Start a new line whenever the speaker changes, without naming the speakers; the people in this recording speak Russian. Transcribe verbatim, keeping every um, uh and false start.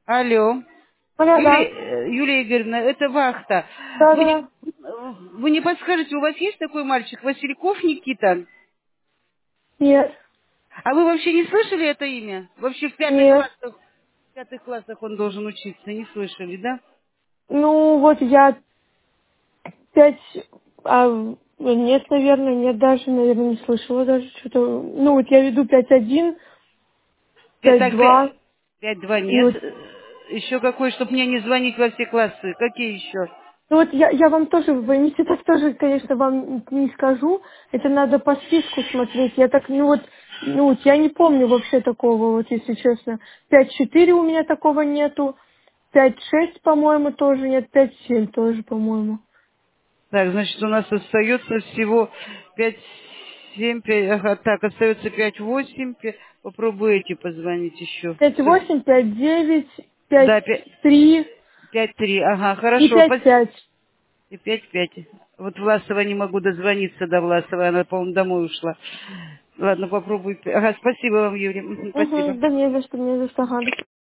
Алло.
Да,
Юлия,
да.
э, Юлия Игоревна, это вахта.
Да,
Вы не,
да.
э, вы не подскажете, у вас есть такой мальчик Васильков Никита?
Нет.
А вы вообще не слышали это имя? Вообще в пятых
Нет.
классах, в пятых классах он должен учиться, не слышали, да?
Ну, вот я пять... А, нет, наверное, нет даже, наверное, не слышала даже что-то. Ну, вот я веду пять один,
Пя-
пять
Так, пя-
два.
пять два
И
нет.
вот,
Э, Еще какой, чтобы мне не звонить во все классы. Какие еще?
ну вот я, я вам тоже, вы поймите, так тоже, конечно, вам не скажу. Это надо по списку смотреть. Я так, ну вот, ну вот я не помню вообще такого, вот если честно. Пять четыре у меня такого нету. Пять шесть, по-моему, тоже нет. Пять семь тоже, по-моему.
Так, значит, у нас остается всего пять семь пять, ага, так, остается пять восемь попробуйте позвонить еще.
Пять восемь, пять девять, пять
Да,
три
пять три, ага,
и
хорошо,
пять
спасибо.
пять.
И пять пять. Вот Власова не могу дозвониться до Власовой, она, по-моему, домой ушла. Ладно, попробуй. Ага, спасибо вам, Юрий. Мгм,
Угу,
спасибо.
да не за что, не за что, ага, до